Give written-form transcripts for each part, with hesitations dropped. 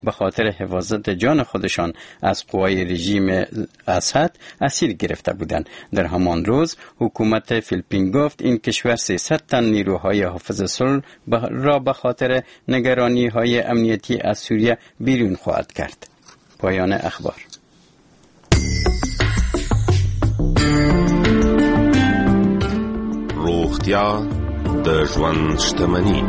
به خاطر حفاظت جان خودشان از قوای رژیم اسد اسیر گرفته بودند. در همان روز حکومت فیلیپین گفت این کشور 300 تن نیروهای حافظ صلح را به خاطر نگرانی‌های امنیتی از سوریه بیرون خواهد کرد. پایان اخبار. روغتیا د ژوند شتمني.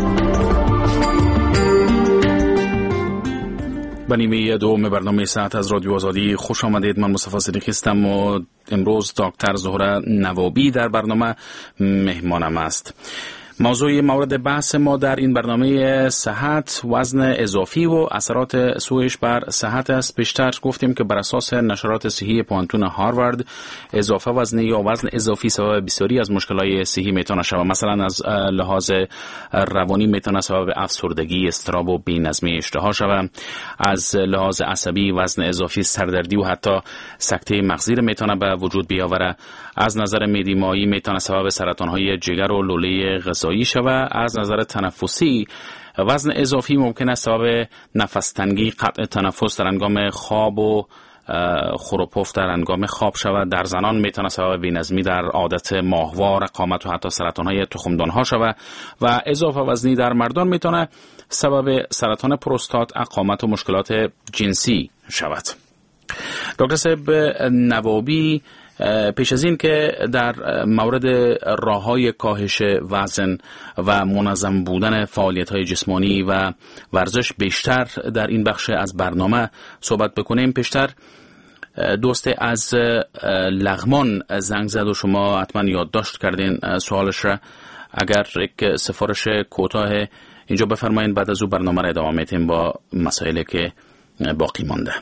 به نیمه دوم برنامه ساعت از رادیو آزادی خوش آمدید. من مصطفی صدیقی هستم و امروز دکتر زهره نوابی در برنامه مهمانم است. موضوع مورد بحث ما در این برنامه صحت، وزن اضافی و اثرات سویش بر صحت است. پیشتر گفتیم که بر اساس نشرات صحی پوانتون هاروارد اضافه وزنی یا وزن اضافی سبب بسیاری از مشکلات صحی میتونه شود. مثلا از لحاظ روانی میتونه سبب افسردگی، اضطراب و بی‌نظمی اشتها شود. از لحاظ عصبی وزن اضافی سردردی و حتی سکته مغزی میتونه به وجود بیاوره. از نظر معده مایی میتونه سبب سرطان‌های جگر و لوله غذایی شود. از نظر تنفسی وزن اضافی ممکن است سبب نفس تنگی، قطع تنفس در هنگام خواب و خروپف در هنگام خواب شود. در زنان میتونه سبب بی‌نظمی در عادت ماهوار، قامت و حتی سرطان‌های تخمدان‌ها شود و اضافه وزنی در مردان میتونه سبب سرطان پروستات، قامت و مشکلات جنسی شود. دکتر صاحب نوابی، پیش از این که در مورد راه‌های کاهش وزن و منظم بودن فعالیت‌های جسمانی و ورزش بیشتر در این بخش از برنامه صحبت بکنیم، پیشتر دوست از لغمان زنگ زد و شما حتما یادداشت کردین سوالش را. اگر یک سفارش کوتاه اینجا بفرمایید، بعد از او برنامه را ادامه میدیم با مسائلی که باقی مانده.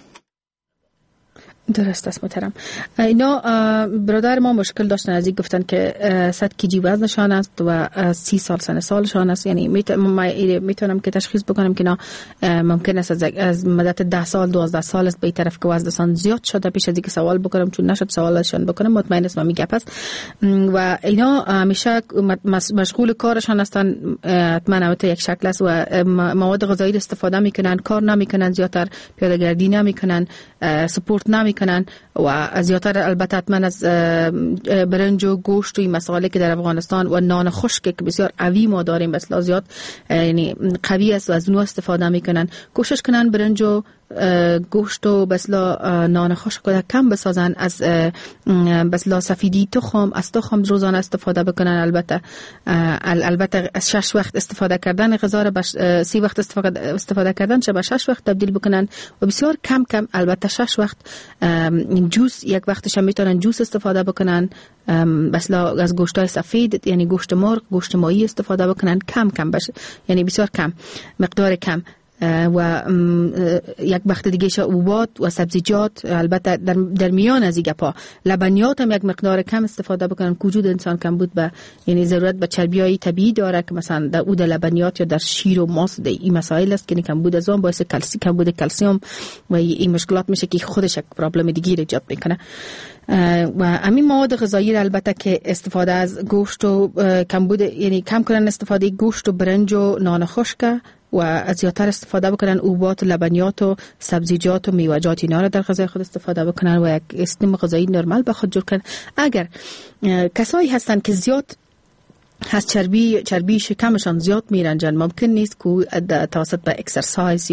درست است محترم. اینا برادر ما مشکل داشتن، از این گفتن که 100 کیجی وزنشان است و 30 سال سن سالشان است. یعنی میتونم که تشخیص بکنم که ممکن است از مدت 10 سال 12 سال است به این طرف که وزنشان زیاد شده. پیش از اینکه سوال بکنم، چون نشد سوالشان بکنم، مطمئن است میگه پس و اینا همیشه مشغول کارشان هستن. حتما البته یک شکل است و مواد غذایی استفاده میکنن، کار نمیکنن، زیاتر پیاده‌گردی نمیکنن، سپورت نمیکنن و زیاتر البته حتما از برنج و گوشت و این مسائلی که در افغانستان و نان خشک که بسیار قوی ما داریم بسیار زیاد یعنی قوی است و از اون استفاده میکنن. کوشش کنن برنج و گوشت و بسلا نان خشک رو کم بسازن، از بسلا سفیدی تخم، از تخم روزانه استفاده بکنن. البته از 6 وقت استفاده کردن غذا رو 30 وقت استفاده کردن چه به 6 وقت تبدیل بکنن و بسیار کم کم. البته 6 وقت جوس یک وقتش هم میتونن جوس استفاده بکنن، بسلا از گوشتای سفید یعنی گوشت مرغ، گوشت ماهی استفاده بکنن کم کم یعنی بسیار کم، مقدار کم و یک وقت دیگه حبوبات و سبزیجات. البته در میان از این گپا لبنیات هم یک مقدار کم استفاده بکنن. وجود انسان کمبود به یعنی ضرورت به چربیای طبیعی داره که مثلا در اود لبنیات یا در شیر و ماست این مسائل است که کمبود از اون باعث کمبود کلسیم و این مشکلات میشه که خودش یک پرابلم دیگه ایجاد میکنه. و همین مواد غذایی البته که استفاده از گوشت و کمبود یعنی کم کنن استفاده گوشت و برنج و نان خشک و از زیادتر استفاده بکنن حبوبات و لبنیات و سبزیجات و میوه‌جات اینا رو در غذای خود استفاده بکنن و یک سیستم غذایی نرمال به خود جور کنن. اگر کسایی هستن که زیاد از چربی شکمشان زیاد میرنجن، ممکن نیست که توسط به اکسرسایز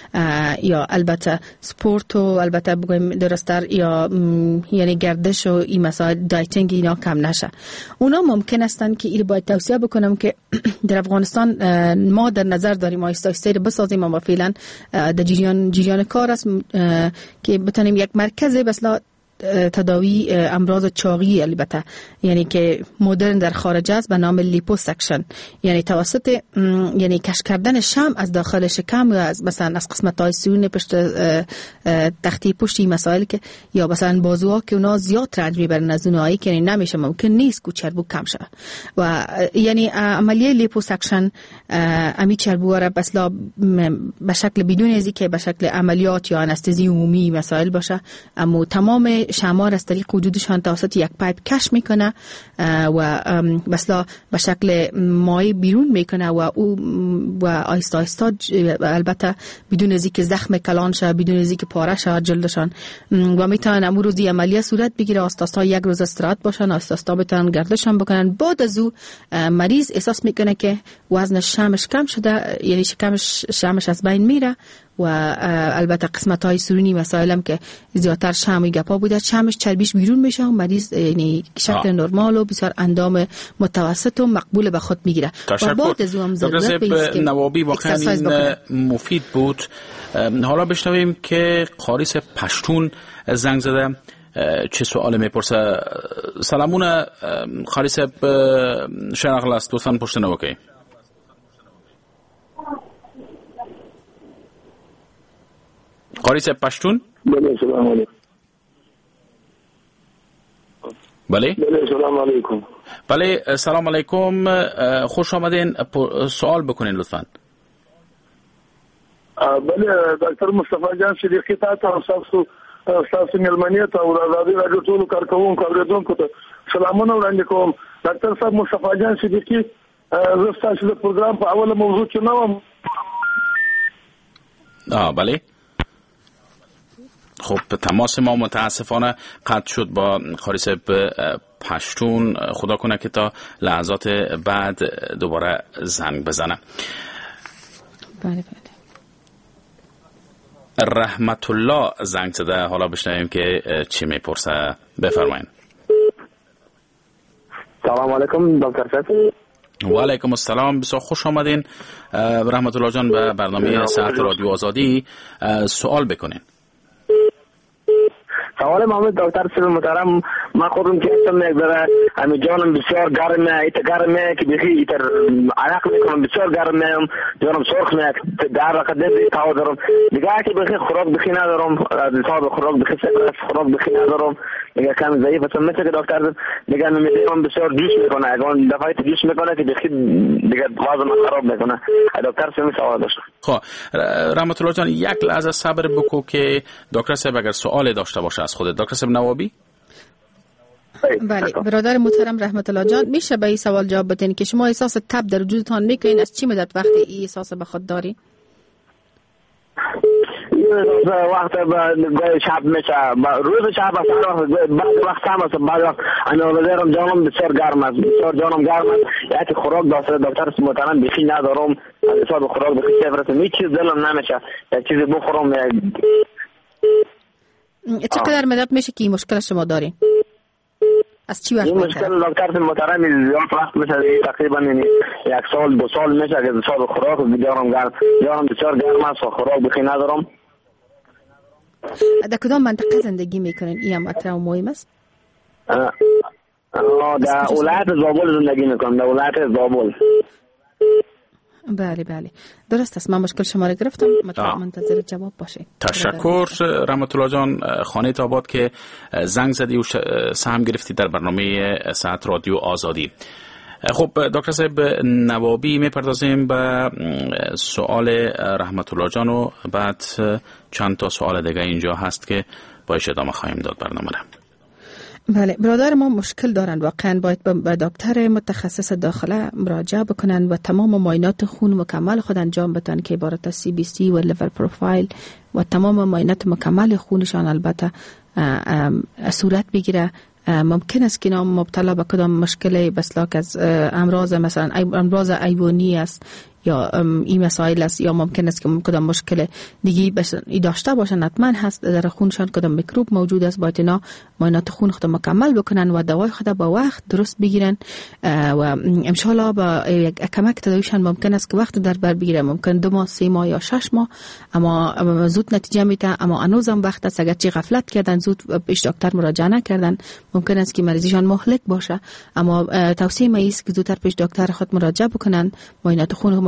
یا البته سپورت و البته بگویم درست‌تر یا یعنی گردش و این مسائل دایتینگ اینا کم نشه. اونا ممکن هستن که این باید توصیه بکنم که در افغانستان ما در نظر داریم آیسته رو بسازیم و فعلا در جریان کار است که بتونیم یک مرکز بسلا تداوی امراض چاقی البته یعنی که مدرن در خارج است به نام لیپوسکشن، یعنی توسط یعنی کش کردن شم از داخل شکم یا از مثلا از قسمت‌های سیون پشت تختی پشتی مسائل که یا مثلا بازوها که اونا زیاد رنج میبرن از اونایی که یعنی نمیشه ممکن نیست که چربو کم شه و یعنی عملیه لیپوسکشن امی چربو را بسلا به شکل بدون ازی که به شکل عملیات یا آنستزی عمومی مسائل باشه، اما تمام شمار از طریق وجودشان توسط یک پایپ کش میکنه و مثلا به شکل مایع بیرون میکنه و آیستا آیستا البته بدون از اینکه زخم کلان شه، بدون از اینکه پاره شه جلدشان و میتونن امروز روزی عملیه صورت بگیره. آستاستا یک روز استراحت باشن، آستاستا بتونن گردشان بکنن. بعد از او مریض احساس میکنه که وزن شمش کم شده، یعنی شمش از بین میره و البته قسمت های سرونی مسائل هم که زیادتر شم و گپا بوده، شمش چربیش بیرون میشه و مریض یعنی شکل نرمال و بسیار اندام متوسط و مقبول به خود میگیره. و بعد از اون ضرورت نوابی واقعا این مفید بود. حالا بشنویم که قاریس پشتون زنگ زده، چه سوال میپرسه. سلامونه قاریس شنقل است، لطفاً پشت نوکی. قاریس پشتون. بله سلام علیکم. بله سلام علیکم. بله سلام علیکم، خوش آمدین. سوال بکنین لطفاً. بله ډاکټر مصطفی جان صدیقی تاسو ملمنیت او آزادي راډیو ټول کارکونکو اوریدونکو ته سلامونه وړاندې کوم. ډاکټر صاحب مصطفی جان صدیقی زه ستاسو د پروګرام په اوله موضوع کې نه وم. بله خب تماس ما متاسفانه قطع شد با قاریس پشتون. خدا کنه که تا لحظات بعد دوباره زنگ بزنه. بله. رحمت الله زنگ زده، حالا بشنویم که چی میپرسه. بفرمایید. سلام علیکم دکتر صاحب. و علیکم السلام، بسیار خوش آمدین رحمت الله جان به برنامه ساعت رادیو آزادی. سوال بکنین. سوال محمد دکتر صاحب محترم، ما خودم که هستم یک ذره همین جانم بسیار گرمه، ایت گرمه که بخی ایتر عرق میکنم، بسیار گرمه، جانم سرخ میاد، در وقت تاو دارم دیگه که بخی خوراک بخی ندارم، حساب خوراک بخی سکرس خوراک بخی ندارم دیگه، کم ضعیف هستم. مثل که دکتر دیگه میدونم بسیار جوش میکنه، اگه دفعه جوش میکنه که بخی دیگه وزن خراب میکنه. دکتر صاحب سوال داشتم. خب رحمت الله جان یک لحظه صبر بکو که دکتر صاحب اگر سوالی داشته باشه از خودت. دکتر صاحب نوابی. بله برادر محترم رحمت الله جان، میشه به این سوال جواب بدین که شما احساس تب در وجودتان میکنین؟ از چی مدت وقتی این احساس به خود داری؟ وقت شب میشه، روز شب بعد وقت هم است، بعد وقت انوالدرم جانم بسیار گرم است، بسیار جانم گرم است. یکی خوراک داشته دکتر محترم بخی ندارم، حساب خوراک بخی صفر، هیچ چیز دلم نمیشه یک چیزی بخورم. چقدر مدت میشه که این مشکل شما دارین؟ از چی وقت این مشکل دکتر محترم زیاد وقت میشه، تقریبا یک سال دو سال میشه که حساب خوراک بیارم گرم، جانم بسیار گرم است و خوراک بخی ندارم. در کدام منطقه زندگی میکنین؟ این هم مطرح مهم است. در ولایت زابل زندگی میکنم، در ولایت زابل. بله درست است. من مشکل شما را گرفتم، منتظر جواب باشید. تشکر رحمت الله جان. خانه آباد که زنگ زدی و سهم گرفتی در برنامه ساعت رادیو آزادی. خب دکتر صاحب نوابی میپردازیم به سوال رحمت الله جان و بعد چند تا سوال دیگه اینجا هست که باید ادامه خواهیم داد برنامه را. بله برادر ما مشکل دارن، واقعا باید به دکتر متخصص داخله مراجعه بکنن و تمام معاینات خون مکمل خود انجام بدن که عبارت از CBC و لیور پروفایل و تمام معاینات مکمل خونشان البته صورت بگیره. ممکن است که اینا مبتلا به کدام مشکل بسلاک از امراض مثلا امراض ایوانی است یا این مسائل است، یا ممکن است که کدام مشکل دیگه داشته باشن. حتما هست در خونشان کدام میکروب موجود است، باید اینا معاینات خون خود مکمل بکنن و دوای خود با وقت درست بگیرن و ان شاء الله با کمک تداویشان ممکن است که وقت در بر بگیره، ممکن 2 ماه 3 ماه یا 6 ماه، اما زود نتیجه میده. اما هنوزم وقت است، اگر چی غفلت کردن زود پیش دکتر مراجعه نکردن ممکن است که مریضشان مهلک باشه. اما توصیه ما است که زودتر پیش دکتر خود مراجعه بکنن، معاینات خون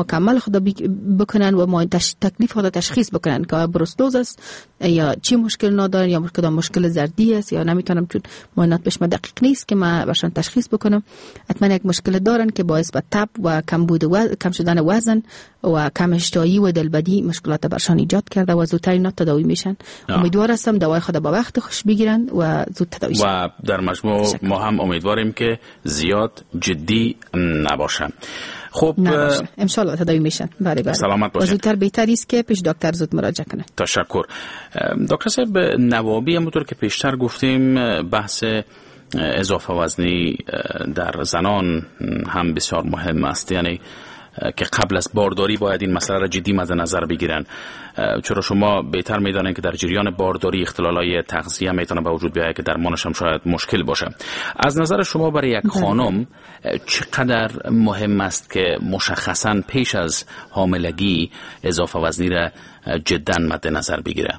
مکمل خود بکنن و ما تکلیف خود تشخیص بکنن که بروستوز است یا چی مشکل ندارن یا مشکل زردی است یا نمیتونم چون معاینات بهش دقیق نیست که ما برشان تشخیص بکنم. حتما یک مشکل دارن که باعث به تب و کم شدن وزن و کم اشتهایی و دلبدی مشکلات برشان ایجاد کرده و زودتر اینا تداوی میشن. امیدوار هستم دوای خود با وقت خوش بگیرن و زود تداوی شن. و در مجموع ما هم امیدواریم که زیاد جدی نباشه. خب ان شاء الله تداوی میشن. بله سلامت باشید. زودتر بهتر است که پیش دکتر زود مراجعه کنن. تشکر. دکتر صاحب نوابی همونطور که پیشتر گفتیم بحث اضافه وزنی در زنان هم بسیار مهم است، یعنی که قبل از بارداری باید این مسئله را جدی مد نظر بگیرن، چرا شما بهتر میدانید که در جریان بارداری اختلالای تغذیه میتونه به وجود بیاید که درمانش هم شاید مشکل باشه. از نظر شما برای یک خانم چقدر مهم است که مشخصاً پیش از حاملگی اضافه وزنی را جدا مد نظر بگیره؟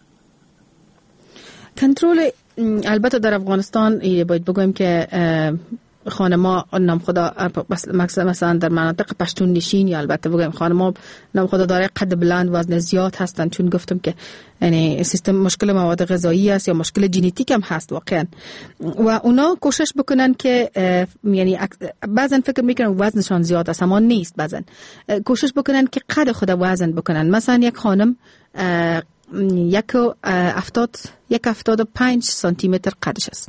کنترل البته در افغانستان باید بگویم که خانما نام خدا مثلا در مناطق پشتون نشین یا البته بگویم خانما نام خدا داره قد بلند وزن زیاد هستن، چون گفتم که یعنی سیستم مشکل مواد غذایی است یا مشکل ژنتیک هم هست واقعا و اونا کوشش بکنن که یعنی بعضن فکر میکنن وزنشان زیاد است اما نیست، بعضن کوشش بکنن که قد خود وزن بکنن. مثلا یک خانم 1.75 سانتی متر قدش است،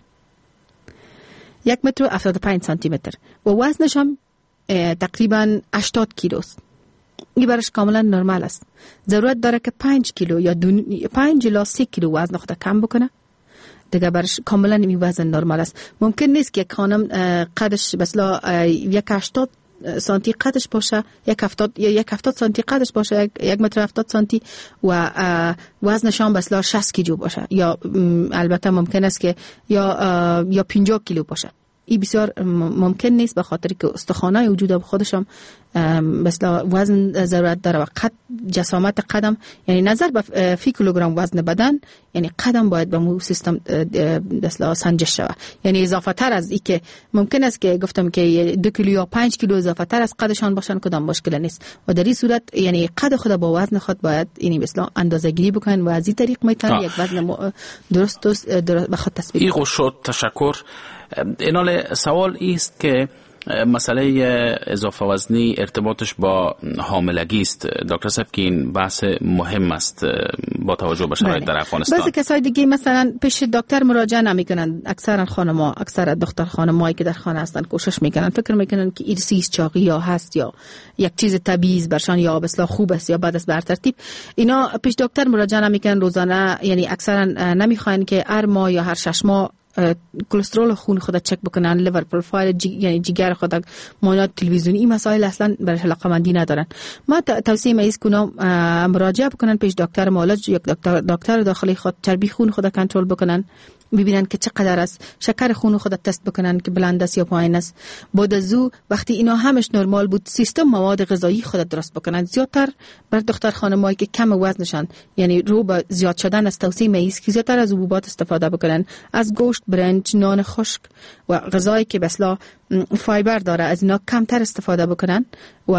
1.75 سانتی متر و وزنش هم تقریبا 80 کیلو است. این برش کاملا نرمال است. ضرورت داره که 5 کیلو یا 5 الی 3 کیلو وزن خود کم بکنه، دیگه برش کاملا این وزن نرمال است. ممکن نیست که یک خانم قدش مثلا 1.80 سانتی قدش باشه، 1.70 سانتی قدش باشه، 1.70 متر سانتی و وزنش هم مثلا 60 کیلو باشه، یا البته ممکن است که یا 50 کیلو باشه. این بسیار ممکن نیست به خاطر که استخوان‌های وجود خودش هم مثلا وزن ضرورت داره و قد جسامت قدم، یعنی نظر به فی کیلوگرم وزن بدن یعنی قدم باید به مو سیستم مثلا سنجش شود. یعنی اضافه تر از این که ممکن است که گفتم که 2 کیلو یا 5 کیلو اضافه تر از قدشان باشن کدام مشکل نیست و در این صورت یعنی قد خود با وزن خود باید یعنی مثلا اندازه‌گیری بکنن و از این طریق میتونن یک وزن درست به خود تصویر. این خوش شد، تشکر. اینال سوال است که مسئله اضافه وزنی ارتباطش با حاملگی است. دکتر صاحب که این بحث مهم است با توجه به شرایط در افغانستان. بعضی کسای دیگه مثلا پیش دکتر مراجعه نمیکنن، اکثرا خانم‌ها، اکثر دختر خانمایی که در خانه هستن کوشش میکنن، فکر میکنن که ایرسیس چاقی یا هست یا یک چیز طبیعی برشان یا بسلا خوب است یا بعد از بر ترتیب اینا پیش دکتر مراجعه نمیکنن روزانه، یعنی اکثرا نمیخواین که هر ماه یا هر 6 ماه کلسترول خون خود چک بکنن، لیور پروفایل یعنی جگر خود، معاینات تلویزیونی، این مسائل اصلا برای علاقه‌مندی ندارن. ما توصیه می‌کنم کنم مراجعه بکنن پیش دکتر معالج یا دکتر داخلی خود، چربی خون خود کنترل بکنن، ببینن که چقدر است، شکر خون خود تست بکنن که بلند است یا پایین است. بعد از او وقتی اینا همش نرمال بود سیستم مواد غذایی خود درست بکنن. زیادتر بر دختر خانمایی که کم وزنشان یعنی رو به زیاد شدن است توصیه می‌کنم که زیادتر از حبوبات استفاده بکنن، از گوشت، برنج، نان خشک و غذایی که مثلا فایبر داره از اینا کمتر استفاده بکنن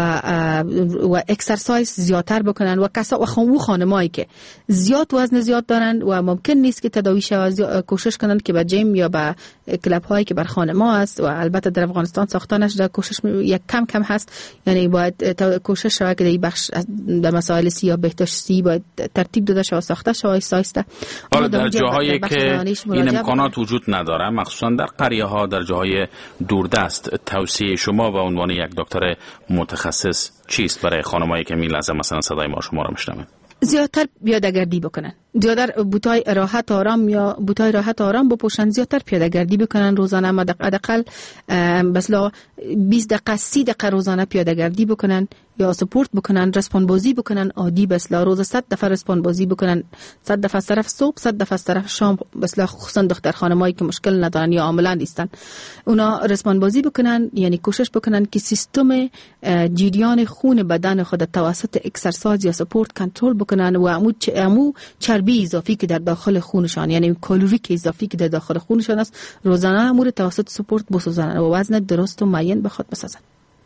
و اکسرسایز زیادتر بکنن و خانمایی که زیاد وزن زیاد دارن و ممکن نیست که تداوی شود کوشش کنن که به جیم یا به کلاب هایی که بر خانما است و البته در افغانستان ساخته نشده، کوشش یک کم هست، یعنی باید کوشش شود که این بخش در مسائل سی بهداشتی باید ترتیب داده شود، ساخته شود آهسته. حالا در جاهایی که این امکانات وجود نداره، مخصوصا در قریه ها، در جاهای دوردست، توصیه شما به عنوان یک دکتر متخصص چیست برای خانمایی که می لحظه مثلا صدای ما شما را میشنون؟ زیادتر پیاده‌گردی بکنن، زیادتر بوتای راحت آرام یا بوتای راحت آرام بپوشن، زیادتر پیاده‌گردی بکنن روزانه، حداقل مثلا 20 دقیقه 30 دقیقه روزانه پیاده‌گردی بکنن یا سپورت بکنن، رسپان بازی بکنن عادی، مثلا روز 100 دفعه رسپان بازی بکنن، 100 دفعه طرف صبح، 100 دفعه طرف شام، مثلا خصوصا دختر خانمایی که مشکل ندارن یا عاملا نیستن، اونا رسپان بازی بکنن، یعنی کوشش بکنن که سیستم جریان خون بدن خود توسط اکسرسایز یا سپورت کنترل بکنن و عمو چربی اضافی که در داخل خونشان یعنی کالری که اضافی که در داخل خونشان است روزانه امور توسط سپورت بسوزن و وزن درست و معین به خود بسازن.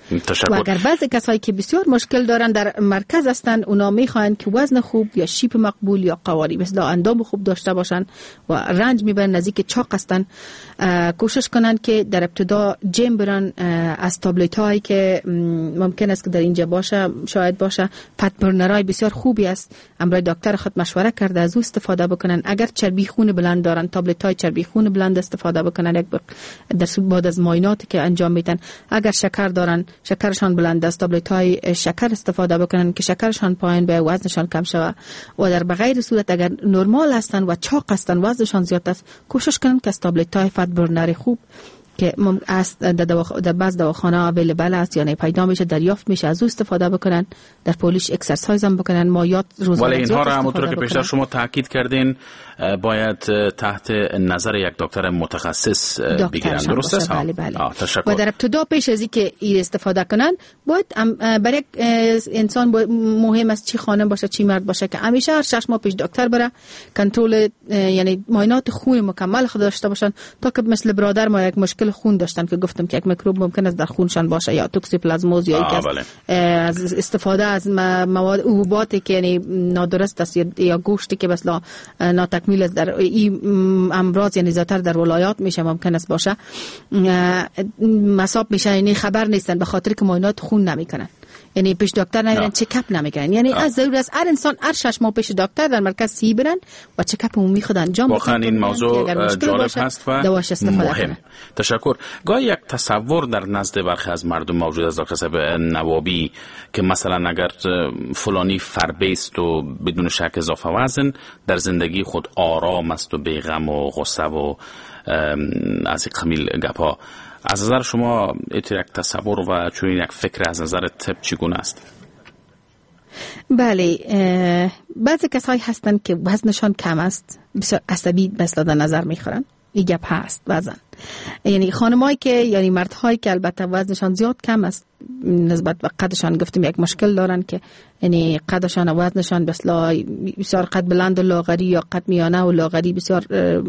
تشکر. و اگر بعضی کسایی که بسیار مشکل دارن در مرکز هستن، اونا میخواین که وزن خوب یا شیپ مقبول یا قواری مثل اندام خوب داشته باشن و رنج میبرن نزدیک چاق هستن، کوشش کنن که در ابتدا جیم برن. از تابلت هایی که ممکن است که در اینجا باشه، شاید باشه، فت برنرای بسیار خوبی است. امروز دکتر خود مشوره کرده از او استفاده بکنن. اگر چربی خون بلند دارن، تابلت های چربی خون بلند استفاده بکنن یک در بعد از معایناتی که انجام میدن. اگر شکر دارن، شکرشان بلند است، تابلت های شکر استفاده بکنن که شکرشان پایین به وزنشان کم شود. و در بغیر صورت اگر نرمال هستن و چاق هستن، وزنشان زیاد است، کوشش کنن که از تابلت های فت برنر خوب که در بعض دواخانه اویلیبل است، یعنی پیدا میشه، دریافت میشه، از او استفاده بکنن. در پولیش اکسرسایز هم بکنن، مایات روزانه. ولی اینها را همونطور که پیشتر شما تاکید کردین باید تحت نظر یک دکتر متخصص بگیرن، درست است؟ بله بله. تشکر. و در ابتدا پیش از اینکه استفاده کنن باید برای یک انسان مهم است چی خانم باشه چی مرد باشه که همیشه هر 6 ماه پیش دکتر بره، کنترل یعنی معاینات خون مکمل خود داشته باشن، تا که مثل برادر ما یک مشکل خون داشتن که گفتم که یک میکروب ممکن است در خونشان باشه یا توکسیپلازموز یا از استفاده از مواد حبوباتی که یعنی نادرست است یا گوشتی که مثلا ناتکمیل است در این امراض، یعنی زیاتر در ولایات میشه ممکن است باشه، مصاب میشن، یعنی خبر نیستن به خاطر که معاینات خون نمیکنن، یعنی پیش دکتر نمیرن، چکاپ نمیکنن. یعنی از ضرورت است هر انسان هر 6 ماه پیش دکتر در مرکز سی برن و چکاپ عمومی خود انجام بدن. واقعا این موضوع جالب هست و مهم. تشکر. گاهی یک تصور در نزد برخی از مردم موجود است دکتر صاحب نوابی که مثلا اگر فلانی فربه است و بدون شک اضافه وزن، در زندگی خود آرام است و بی‌غم و غصه و از این قبیل گپا. از نظر شما یک تصور و چون یک فکر از نظر طب چگونه است؟ بله، بعضی کسایی هستن که وزنشان کم است، بسیار عصبی مثلا در نظر میخورن. این گپ هست وزن، یعنی خانمایی که یعنی مردهایی که البته وزنشان زیاد کم است نسبت به قدشان، گفتیم یک مشکل دارن که یعنی قدشان و وزنشان بسیار قد بلند و لاغری یا قد میانه و لاغری بسیار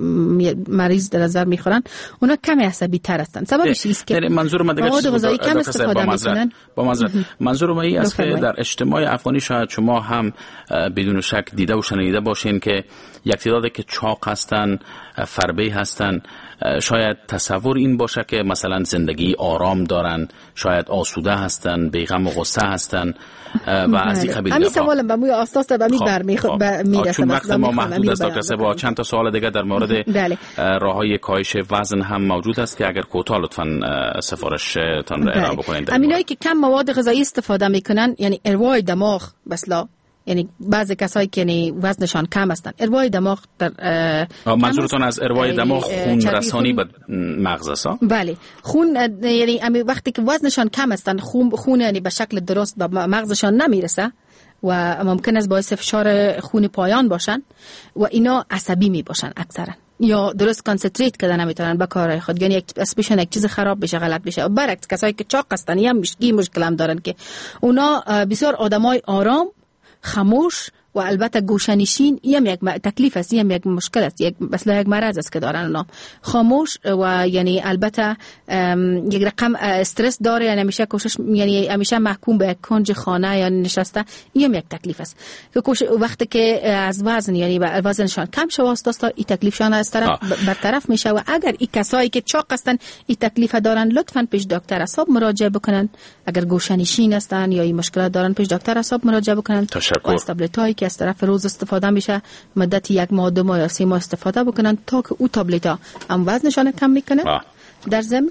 مریض در نظر میخورن، اونا کم عصبی تر هستن. سببش است که منظور من مواد غذایی کم استفاده میکنن. منظور من است که در اجتماع افغانی شاید شما هم بدون شک دیده و شنیده باشین که یک تعدادی که چاق هستن، فربه هستن، شاید تصور این باشه که مثلا زندگی آرام دارن، شاید آسوده هستن، بی‌غم و غصه هستن و از این قبیل. همین سوالم به موی اساس به می میرسه. چون وقت ما محدود است دکتر صاحب، با چند تا سوال دیگه در مورد راههای کاهش وزن هم موجود است که اگر کوتاه لطفاً سفارشتان را ارائه بکنید. همینایی که کم مواد غذایی استفاده میکنن، یعنی اروای دماغ مثلا، یعنی بعضی کسایی که یعنی وزنشان کم هستن، اروای دماغ در منظورتون از اروای دماغ خون رسانی به مغز است؟ بله، خون یعنی وقتی که وزنشان کم هستن، خون یعنی به شکل درست به مغزشان نمیرسه و ممکن است باعث فشار خون پایان باشن و اینا عصبی می باشن اکثرا، یا درست کانسنتریت کردن نمیتونن به کارهای خود، یعنی اسپیشن یک چیز خراب بشه، غلط بشه. برعکس کسایی که چاق هستن یا مشکل هم دارن که اونا بسیار آدمای آرام، خاموش و البته گوشه‌نشین، یک تکلیف است، یک مشکل است، مثلا یک مرض است که دارن اونا. خاموش و یعنی البته یک رقم استرس داره، یعنی همیشه کوشش، یعنی همیشه محکوم به یک کنج خانه یا نشسته، این یک تکلیف است که وقتی که از وزن یعنی وزنشان کم شوه است، این تکلیفشان از طرف برطرف میشه. و اگر این کسایی که چاق هستن این تکلیف دارن، لطفاً پیش دکتر اعصاب مراجعه بکنن. اگر گوشه‌نشین هستن یا این مشکلات دارن، پیش دکتر اعصاب مراجعه بکنن. تابلت‌هایی که از طرف روز استفاده میشه، مدت 1 ماه 2 ماه یا 3 ماه استفاده بکنن تا که او تابلت‌ها هم وزنشان کم میکنه در ضمن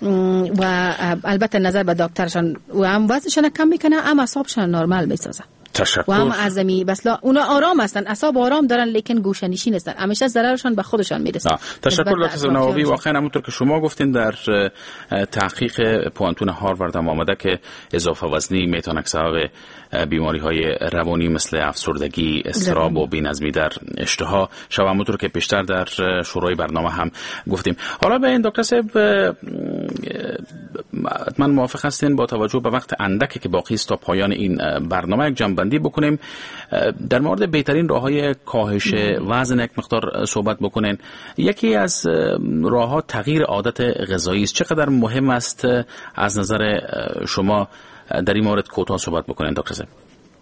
و البته نظر به دکترشان و هم وزنشان کم میکنه، هم اعصابشان نرمال میسازه. تشکر. و هم عزمی بس اونا آرام هستن، اعصاب آرام دارن لیکن گوشه‌نشین هستن، همیشه ضررشان به خودشان میرسه. تشکر دکتر نوابی. واقعا همونطور که شما گفتین در تحقیق پوانتون هاروارد هم آمده که اضافه وزنی میتونه سبب بیماری‌های روانی مثل افسردگی، اضطراب و بی‌نظمی در اشتها شود، همونطور که پیشتر در شروع برنامه هم گفتیم. حالا به این دکتر صاحب من موافق هستین با توجه به وقت اندکی که باقی است تا پایان این برنامه یک جنبندی بکنیم. در مورد بهترین راه‌های کاهش وزن یک مقدار صحبت بکنین. یکی از راه‌ها تغییر عادت غذایی است. چقدر مهم است از نظر شما در این مورد کوتاه صحبت بکنین دکتر صاحب؟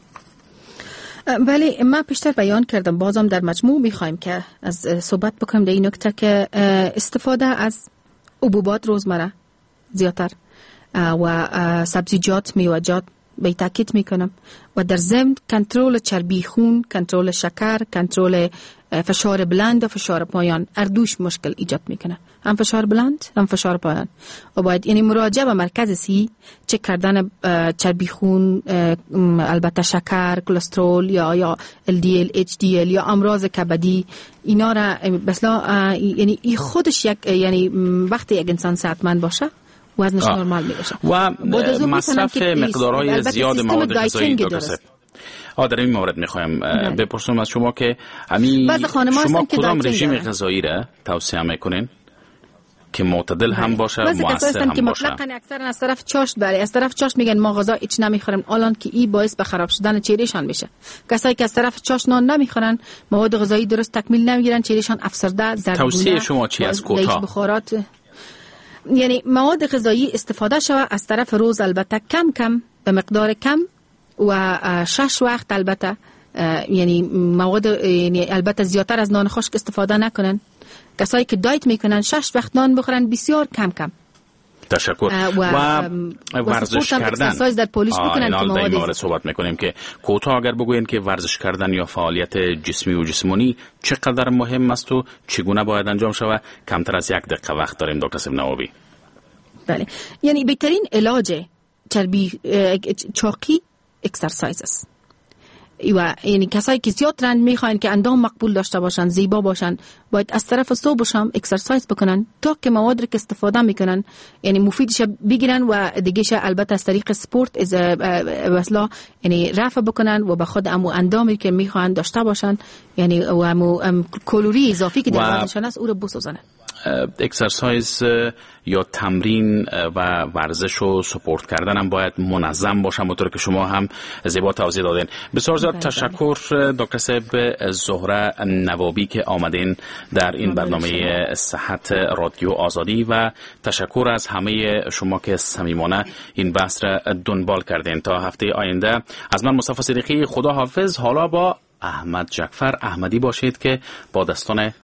بله، من پیشتر بیان کردم، بازم در مجموع میخوایم که از صحبت بکنیم در این نکته که استفاده از حبوبات روزمره زیادتر و سبزیجات، میوه‌جات به تاکید میکنم و در ضمن کنترل چربی خون، کنترل شکر، کنترل فشار بلند و فشار پایان، اردوش مشکل ایجاد میکنه، هم فشار بلند هم فشار پایان. و باید یعنی مراجعه به مرکز سی چک کردن چربی خون، البته شکر، کلسترول یا LDL، HDL یا امراض کبدی، اینا را مثلا یعنی ای خودش یک یعنی وقتی یک انسان صحتمند باشه وزنش نرمال میشه و مصرف مقدارهای زیاد مواد غذایی دکتر. در این مورد میخوایم بپرسم از شما که شما کدام رژیم غذایی را توصیه میکنین که معتدل هم باشه، مؤثر هم باشه؟ مطلقاً اکثرا از طرف چاشت، بله از طرف چاشت میگن ما غذا هیچ نمیخوریم، الان که این باعث به خراب شدن چهرهشان میشه. کسایی که از طرف چاشت نان نمیخورن، مواد غذایی درست تکمیل نمیگیرن، چهرهشان افسرده، زردگونه. توصیه شما چی از کوتاه؟ بخارات، یعنی مواد غذایی استفاده شود از طرف روز، البته کم کم به مقدار کم و 6 وقت، البته یعنی مواد یعنی البته زیادتر از نان خشک استفاده نکنن. کسایی که دایت میکنن 6 وقت نان بخورن، بسیار کم کم. تشکر. و ورزش کردن در پولیش بکنن که مواد مورد صحبت میکنیم که کوتاه اگر بگوین که ورزش کردن یا فعالیت جسمی و جسمانی چقدر مهم است و چگونه باید انجام شود. کمتر از 1 دقیقه وقت داریم دکتر صاحب نوابی. بله، یعنی بهترین علاج چربی چاقی اکسرسایز است. و یعنی کسایی که زیاد رنج میخواین که اندام مقبول داشته باشن، زیبا باشن، باید از طرف صبح و شام اکسرسایز بکنن تا که مواد که استفاده میکنن یعنی مفیدش بگیرن و دیگهش البته از طریق سپورت مثلا یعنی رفع بکنن و به خود اندامی که میخوان داشته باشن یعنی و کالری اضافی که در بدنشان است او رو بسوزنن. اکسرسایز یا تمرین و ورزش و سپورت کردن هم باید منظم باشه، همونطور که شما هم زیبا توضیح دادین. بسیار زیاد تشکر دکتر صاحب زهره نوابی که آمدین در این برنامه صحت رادیو آزادی و تشکر از همه شما که صمیمانه این بحث را دنبال کردین. تا هفته آینده از من مصطفی صدیقی خدا حافظ. حالا با احمد جعفر احمدی باشید که با داستان